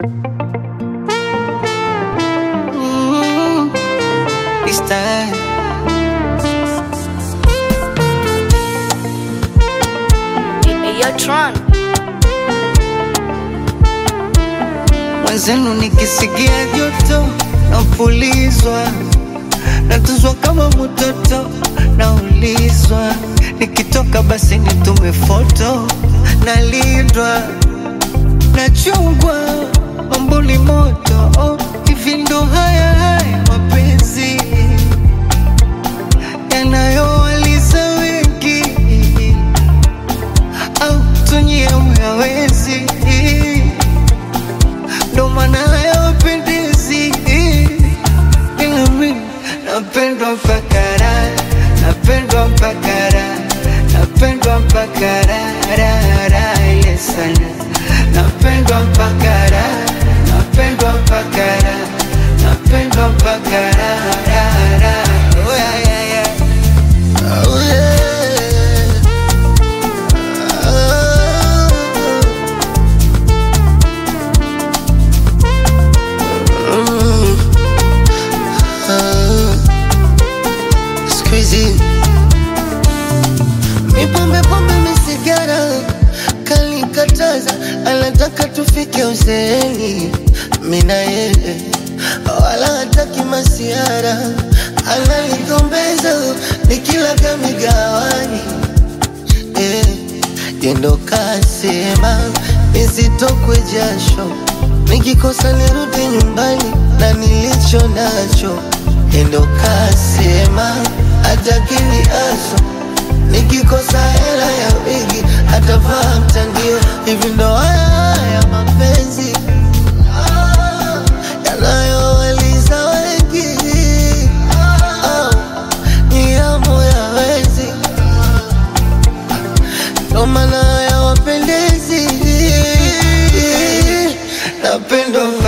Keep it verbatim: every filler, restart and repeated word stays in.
Mm, this time Hey, yo, Tron. mwenzenu nikisikia joto napulizwa, natuzwa kama mtoto naulizwa, nikitoka basi nitume foto, nalindwa nachungwa, mambo ni moto. Oh, hivi ndo haya haya mapenzi yanayowaliza wengi, au tunyie muyawezi, ndo maana hayawapendezi. Ila mimi napendwa mpaka raha, napendwa mpaka raha, napendwa mpaka raha, raha, raha ile sana. Napendwa mpaka raha, napendwa mpaka raha, napendwa mpaka raha, raha, raha. Oh yeah, yeah, yeah. Oh yeah. Mm. Ah. It's crazy. Mi pombe pombe mi sigara kalikataza, anataka tufike uzeeni mina yeye, wala hataki masiara, ananigombeza nikilaga migawani eh, yendo kasema nisitokwe jasho, nikikosa nirudi nyumbani na nilicho nacho. Yendo kasema atakini aso, nikikosa hela ya wigi atavaa mtandio. Hivi ndo haya haya mapenzi ah, yanayowaliza wengi ah, ni yamu ya wezi, ndo maana hayawapendezi. Napendwa